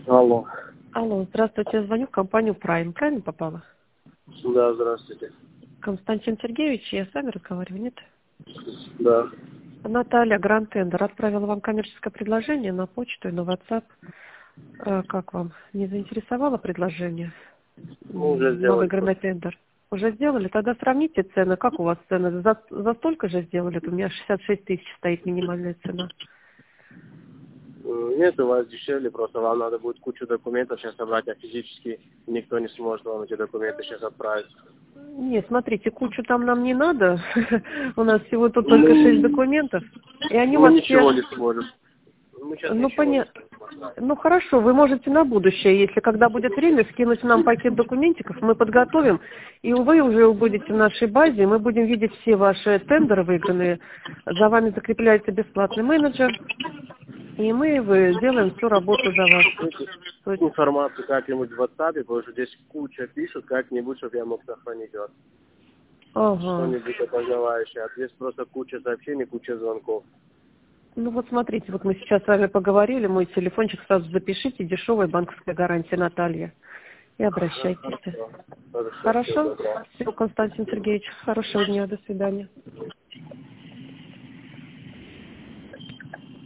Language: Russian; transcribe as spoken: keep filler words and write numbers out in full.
Алло. Алло, здравствуйте, я звоню в компанию Prime. Правильно попала? Да, здравствуйте. Константин Сергеевич, я с вами разговариваю, нет? Да. Наталья Гранд Тендер отправила вам коммерческое предложение на почту и на WhatsApp. Э, Как вам? Не заинтересовало предложение? Ну, уже М, на сделали. выигранный тендер. Уже сделали? Тогда сравните цены. Как у вас цены? За, за столько же сделали? У меня шестьдесят шесть тысяч стоит минимальная цена. М, Нет, у вас дешевле, просто вам надо будет кучу документов сейчас собрать, а физически никто не сможет вам эти документы сейчас отправить. Нет, смотрите, кучу там нам не надо. У нас всего тут только шесть Ну, документов. И они у мы вас все... ничего не сможем. Мы сейчас Ну, ничего не поня... сможем отправить. ну хорошо, вы можете на будущее, если когда будет время, скинуть нам пакет документиков, мы подготовим, и вы уже будете в нашей базе, мы будем видеть все ваши тендеры выигранные, за вами закрепляется бесплатный менеджер, и мы вы делаем всю работу за вас. То есть, Информацию как-нибудь в WhatsApp, потому что здесь куча пишут, как-нибудь, чтобы я мог сохранить вас. ага. Что-нибудь опознавающее. А здесь просто куча сообщений, куча звонков. Ну вот смотрите, вот мы сейчас с вами поговорили, мой телефончик сразу запишите, дешевая банковская гарантия Наталья, и обращайтесь. Хорошо. Хорошо, всего Хорошо? доброго. Все, Константин Сергеевич, хорошего дня, до свидания.